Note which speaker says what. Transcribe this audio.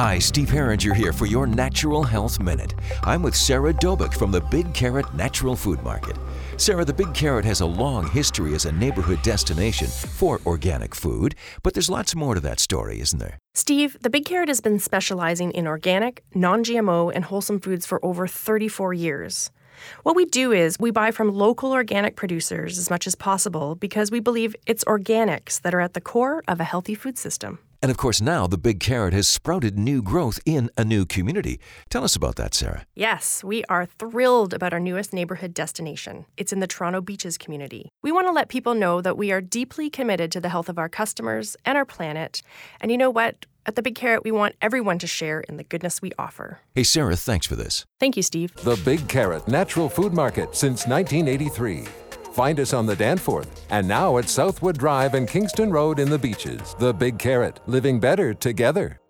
Speaker 1: Hi, Steve Herringer here for your Natural Health Minute. I'm with Sarah Dobik from the Big Carrot Natural Food Market. Sarah, the Big Carrot has a long history as a neighborhood destination for organic food, but there's lots more to that story, isn't there?
Speaker 2: Steve, the Big Carrot has been specializing in organic, non-GMO, and wholesome foods for over 34 years. What we do is we buy from local organic producers as much as possible because we believe it's organics that are at the core of a healthy food system.
Speaker 1: And of course now the Big Carrot has sprouted new growth in a new community. Tell us about that, Sarah.
Speaker 2: Yes, we are thrilled about our newest neighborhood destination. It's in the Toronto Beaches community. We want to let people know that we are deeply committed to the health of our customers and our planet. And you know what? At the Big Carrot, we want everyone to share in the goodness we offer.
Speaker 1: Hey, Sarah, thanks for this.
Speaker 2: Thank you, Steve.
Speaker 3: The Big Carrot Natural Food Market since 1983. Find us on the Danforth and now at Southwood Drive and Kingston Road in the Beaches. The Big Carrot, living better together.